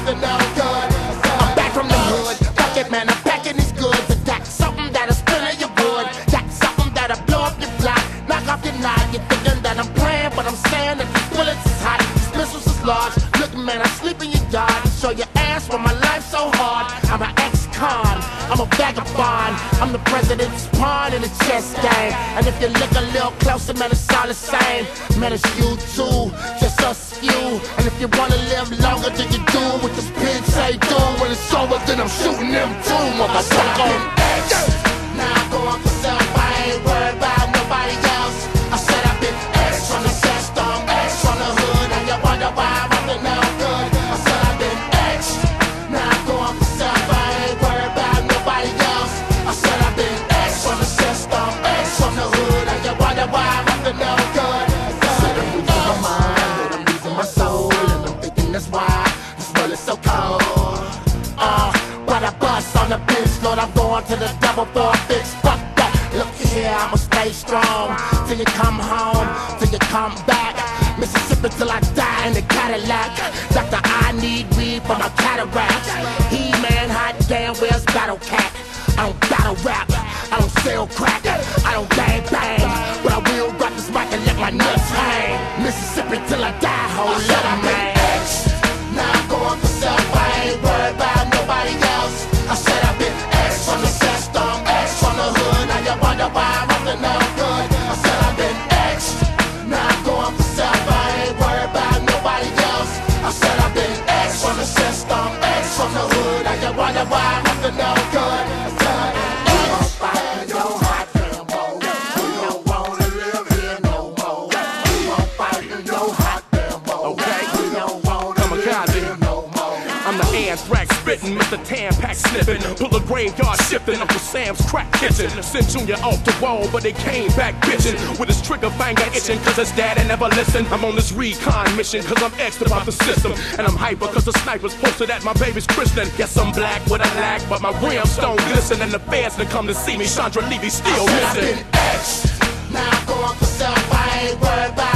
to no good. I'm back from the hood, fuck it man, I'm packing these goods. I got something that'll spin in your wood, got something that'll blow up your block, knock off your knot. You're thinking that I'm playing, but I'm saying that these bullets is hot, these missiles is large. Look man, I sleep in your yard and show your ass why my life's so hard. I'm an ex-con, I'm a vagabond, I'm the president's pawn in the chess game. And if you look a little closer, man, it's all the same. Man, it's you too, just us few. And if you wanna live longer, then you do what this pig say do. When it's over, then I'm shooting them too, motherfucker. Now I go on for self, I ain't worried about nobody else. I said I've been X from the system, X from the hood, and you wonder why I'm up and no good. I said I've been X. Now I go on for self, I ain't worried about nobody else. I said I've been X from the system, X from the hood, and you wonder why I'm up and no good. I said I'm losing my mind, I'm losing my soul, and I'm thinking that's why this world is so cold. But I bust on the bench, Lord, I'm going to the devil for a fix. Fuck that, look here, I'ma stay strong till you come home, till you come back. Mississippi till I die in the Cadillac. Doctor, I need weed for my cataract. He-Man, hot damn, where's Battle Cat? I don't battle rap, I don't sell crack, I don't bang bang, but I will rock this mic and let my nuts hang. Mississippi till I die, whole little man. Now I'm going for self, I ain't worried about nobody else. I said I've been X from the system, X from the hood, now you wonder why I'm up to no good. I said I've been X. Now I'm going for self, I ain't worried about nobody else. I said I've been X from the system, X from the hood, now you wonder why I'm up to no good. I said I've been X. Fighting no hot demo, we don't wanna live here no more. We won't fight no hot demo, we don't wanna live here no more. I'm the anthrax spittin', Mr. Tampax sniffin', pull a graveyard shiftin', Uncle Sam's crack kitchen. Sent Junior off the wall, but they came back bitchin', with his trigger finger itchin', cause his daddy never listened. I'm on this recon mission, cause I'm extra about the system. And I'm hyper, cause the snipers posted at my baby's christening. Yes, I'm black with a lack, but my rims don't glisten. And the fans done come to see me, Chandra Levy still I said I've missing. been X. Now I'm going for self, I ain't worried about